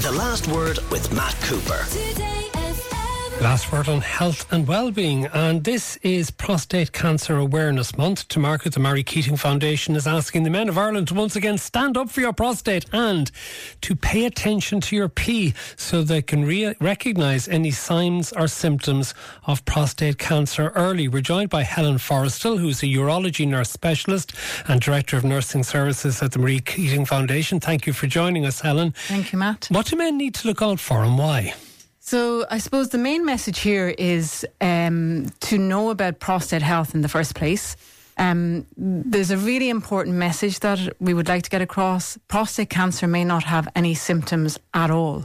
The Last Word with Matt Cooper. Last word on health and well-being, and this is Prostate Cancer Awareness Month. To mark it, the Mary Keating Foundation is asking the men of Ireland to once again stand up for your prostate and to pay attention to your pee so they can recognise any signs or symptoms of prostate cancer early. We're joined by Helen Forrestal, who's a urology nurse specialist and Director of Nursing Services at the Mary Keating Foundation. Thank you for joining us, Helen. Thank you, Matt. What do men need to look out for and why? So I suppose the main message here is to know about prostate health in the first place. There's a really important message that we would like to get across. Prostate cancer may not have any symptoms at all.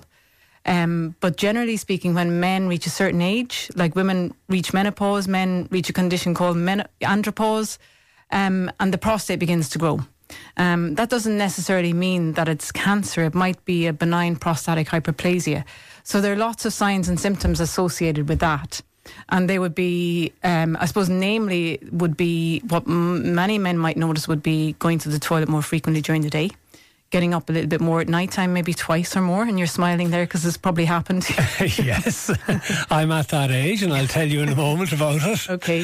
But generally speaking, when men reach a certain age, like women reach menopause, men reach a condition called andropause, and the prostate begins to grow. That doesn't necessarily mean that it's cancer. It might be a benign prostatic hyperplasia. So there are lots of signs and symptoms associated with that. And they would be, I suppose, namely would be what many men might notice would be going to the toilet more frequently during the day, getting up a little bit more at night time, maybe twice or more. And you're smiling there because it's probably happened. Yes, I'm at that age and I'll tell you in a moment about it. Okay.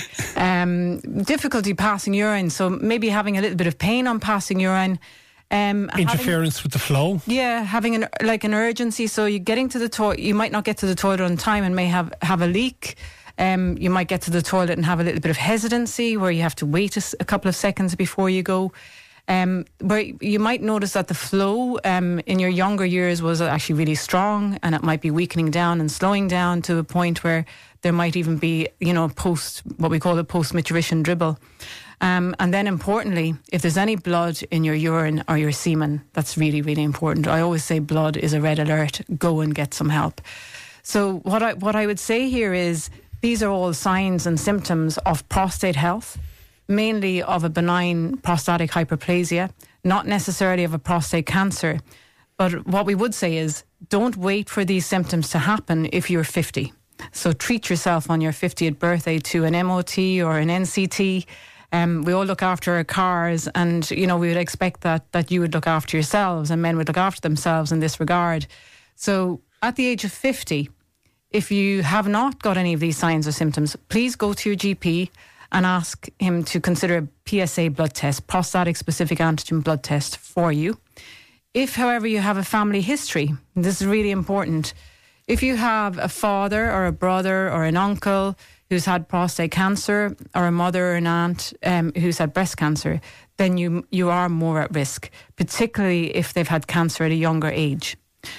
Difficulty passing urine. So maybe having a little bit of pain on passing urine. Interference with the flow. Yeah, having an urgency. So you're getting to the toilet, you might not get to the toilet on time and may have a leak. You might get to the toilet and have a little bit of hesitancy where you have to wait a couple of seconds before you go. Where you might notice that the flow in your younger years was actually really strong, and it might be weakening down and slowing down to a point where there might even be, what we call a post-maturation dribble. And then importantly, if there's any blood in your urine or your semen, that's really, really important. I always say blood is a red alert. Go and get some help. So what I would say here is these are all signs and symptoms of prostate health, mainly of a benign prostatic hyperplasia, not necessarily of a prostate cancer. But what we would say is don't wait for these symptoms to happen if you're 50. So treat yourself on your 50th birthday to an MOT or an NCT. We all look after our cars, and we would expect that you would look after yourselves, and men would look after themselves in this regard. So at the age of 50, if you have not got any of these signs or symptoms, please go to your GP and ask him to consider a PSA blood test, prostatic specific antigen blood test for you. If, however, you have a family history, and this is really important, if you have a father or a brother or an uncle who's had prostate cancer, or a mother or an aunt who's had breast cancer, then you are more at risk, particularly if they've had cancer at a younger age.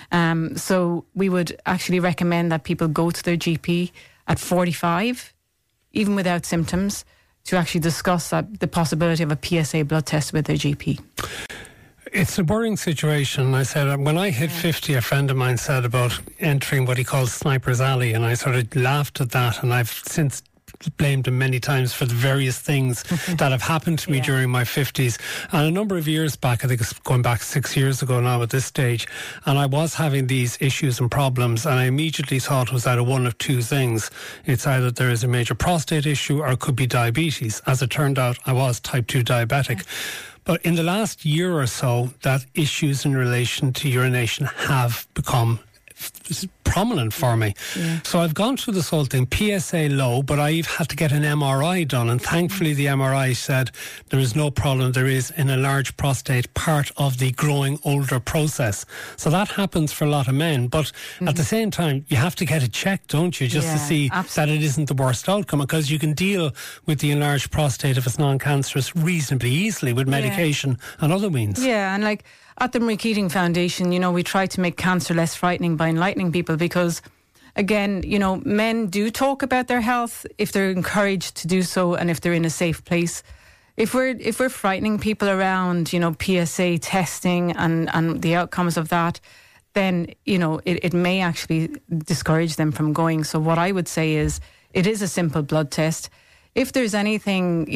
So we would actually recommend that people go to their GP at 45, even without symptoms, to actually discuss the possibility of a PSA blood test with their GP. It's a worrying situation. I said, when I hit 50, a friend of mine said about entering what he calls Sniper's Alley, and I sort of laughed at that, and I've since blamed him many times for the various things that have happened to me during my 50s. And a number of years back, I think it's going back 6 years ago now at this stage, and I was having these issues and problems, and I immediately thought it was either one of two things. It's either there is a major prostate issue or it could be diabetes. As it turned out, I was type 2 diabetic. But in the last year or so, that issues in relation to urination have become prominent for me. Yeah. So I've gone through this whole thing, PSA low, but I've had to get an MRI done, and thankfully the MRI said there is no problem. There is an enlarged prostate, part of the growing older process. So that happens for a lot of men, but at the same time you have to get it checked, don't you, just to see that it isn't the worst outcome, because you can deal with the enlarged prostate if it's non-cancerous reasonably easily with medication and other means. Yeah, and at the Mary Keating Foundation, we try to make cancer less frightening by enlightening people, because, again, men do talk about their health if they're encouraged to do so and if they're in a safe place. If we're frightening people around, PSA testing and the outcomes of that, then, it may actually discourage them from going. So what I would say is it is a simple blood test. If there's anything,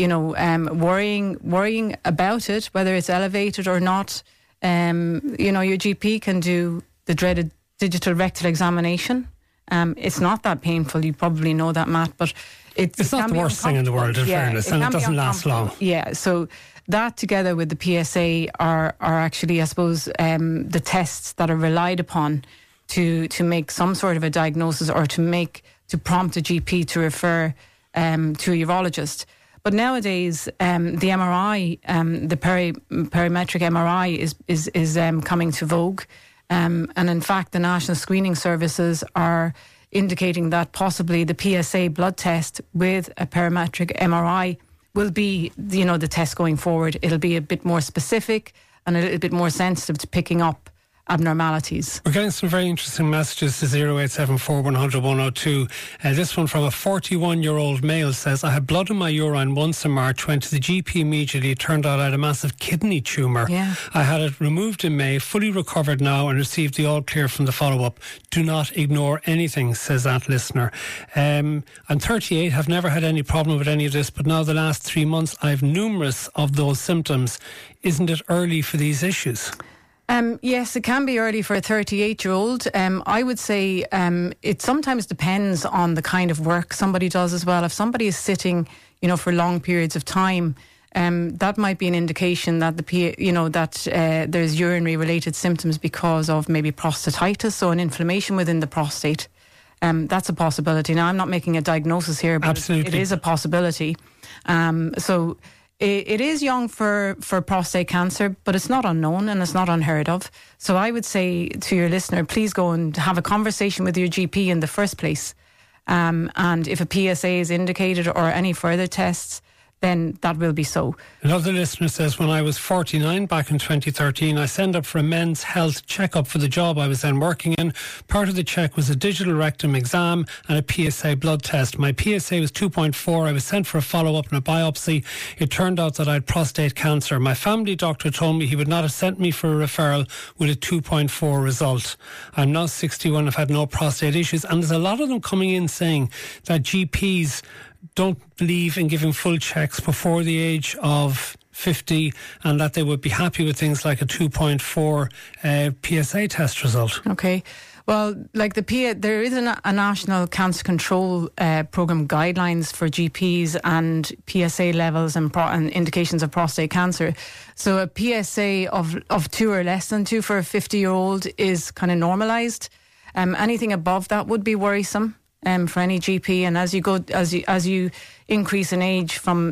worrying about it, whether it's elevated or not, your GP can do the dreaded digital rectal examination. It's not that painful. You probably know that, Matt, but it's not the worst thing in the world, in fairness, and it doesn't last long. Yeah, so that together with the PSA are actually, I suppose, the tests that are relied upon to make some sort of a diagnosis or to prompt a GP to refer to a urologist. But nowadays, the MRI, the perimetric MRI is coming to vogue. And in fact, the National Screening Services are indicating that possibly the PSA blood test with a perimetric MRI will be, the test going forward. It'll be a bit more specific and a little bit more sensitive to picking up abnormalities. We're getting some very interesting messages to 0874 100 102. This one from a 41-year-old male says, I had blood in my urine once in March, went to the GP immediately, it turned out I had a massive kidney tumour. Yeah. I had it removed in May, fully recovered now and received the all clear from the follow-up. Do not ignore anything, says that listener. I'm 38, have never had any problem with any of this, but now the last 3 months I have numerous of those symptoms. Isn't it early for these issues? Yes, it can be early for a 38-year-old. I would say it sometimes depends on the kind of work somebody does as well. If somebody is sitting, for long periods of time, that might be an indication that there's urinary-related symptoms because of maybe prostatitis, so an inflammation within the prostate. That's a possibility. Now, I'm not making a diagnosis here, but Absolutely. it is a possibility. So it is young for prostate cancer, but it's not unknown and it's not unheard of. So I would say to your listener, please go and have a conversation with your GP in the first place. And if a PSA is indicated or any further tests, then that will be so. Another listener says, when I was 49 back in 2013, I signed up for a men's health checkup for the job I was then working in. Part of the check was a digital rectum exam and a PSA blood test. My PSA was 2.4. I was sent for a follow-up and a biopsy. It turned out that I had prostate cancer. My family doctor told me he would not have sent me for a referral with a 2.4 result. I'm now 61. I've had no prostate issues. And there's a lot of them coming in saying that GPs don't believe in giving full checks before the age of 50 and that they would be happy with things like a 2.4 PSA test result. Okay. Well, there is a National Cancer Control Programme guidelines for GPs and PSA levels and indications of prostate cancer. So a PSA of 2 or less than 2 for a 50-year-old is kind of normalised. Anything above that would be worrisome. For any GP, and as you increase in age from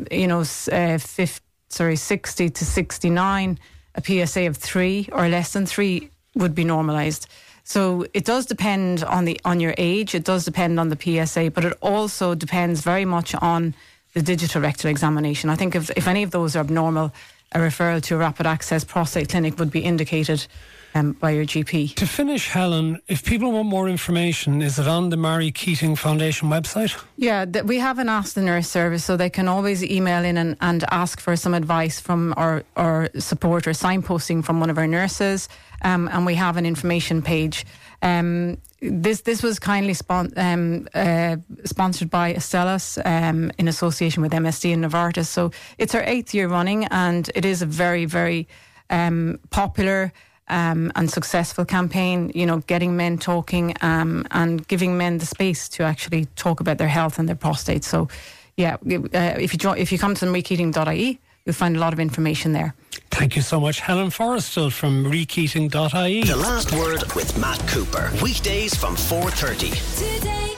60 to 69, a PSA of 3 or less than 3 would be normalised. So it does depend on your age. It does depend on the PSA, but it also depends very much on the digital rectal examination. I think if any of those are abnormal, a referral to a rapid access prostate clinic would be indicated by your GP. To finish, Helen, if people want more information, is it on the Mary Keating Foundation website? Yeah, we have an Ask the Nurse service, so they can always email in and ask for some advice from or support or signposting from one of our nurses, and we have an information page. This was kindly sponsored by Astellas in association with MSD and Novartis. So it's our 8th year running, and it is a very, very popular and successful campaign, getting men talking and giving men the space to actually talk about their health and their prostate. So, yeah, if you come to marykeating.ie, you'll find a lot of information there. Thank you so much, Helen Forrestal from marykeating.ie. The Last Word with Matt Cooper. Weekdays from 4:30. Today.